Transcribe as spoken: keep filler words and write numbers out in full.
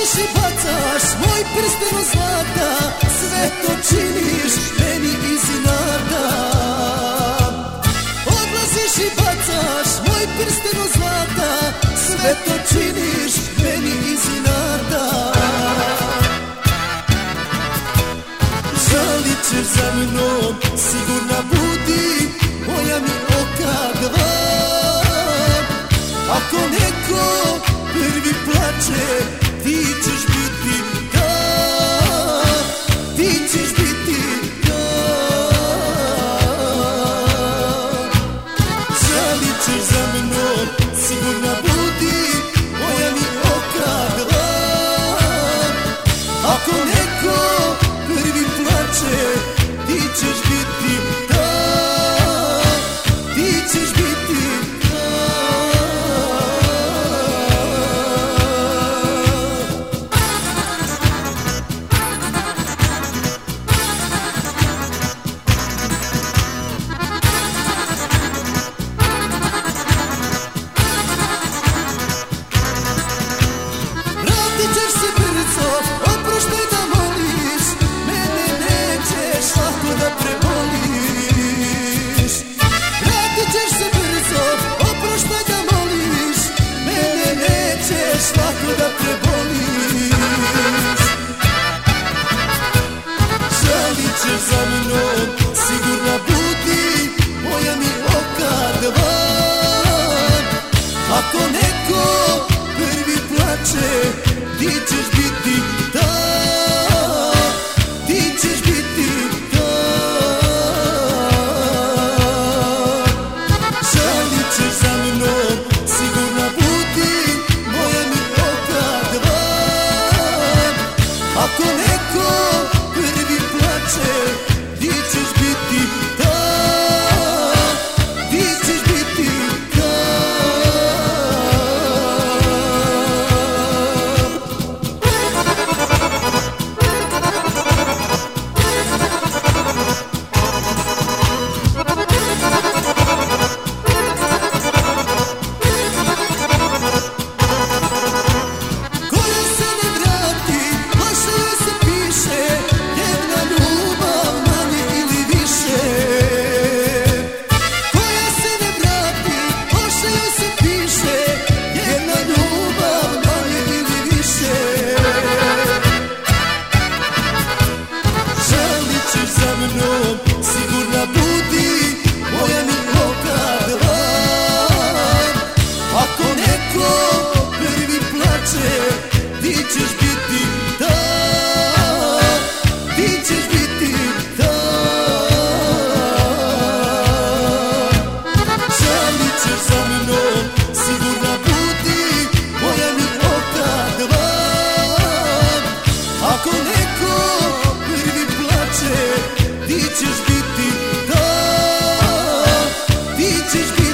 Odlaziš i bacaš moj prsten od zlata, sve to činiš meni iz inata. Odlaziš i bacaš moj prsten od zlata, sve to činiš meni iz inata. Žalit ćeš za mnom, sigurna budi, moja mi oka dva. Ako neko prvi plače, ti ćeš biti ta, ti ćeš biti ta. Žalit ćeš za mnom, sigurna budi, moja mi oka dva. Ako neko prvi plače, ti ćeš biti ta, ti ćeš biti ta. Vratit ćeš se brzo, oproštaj da moliš, mene nećeš lako da preboliš. Vratit ćeš se brzo, oproštaj da moliš, mene nećeš lako da preboliš. Žalit ćeš za mnom, sigurna budi, moja mi oka dva. Ako neko prvi plače, ti ćeš biti ta, ti ćeš biti ta. Žalit ćeš za mnom, sigurna budi, moja mi oka dva. Ako neko prvi plače, ti ćeš biti ta, ti ćeš biti ta. Koja se ne vrati, loše joj se piše, jedna ljubav manje ili više. Koja se ne vrati, loše joj se piše, jedna ljubav manje ili više. Žalit ćeš za mnom, sigurna budi, moja mi oka dva. Ako neko prvi plače, ti ćeš biti ta, ti ćeš biti ta. Žalit ćeš za mnom, sigurna budi, moja mi oka dva. Ako neko prvi plače, ti ćeš biti ta, ti ćeš biti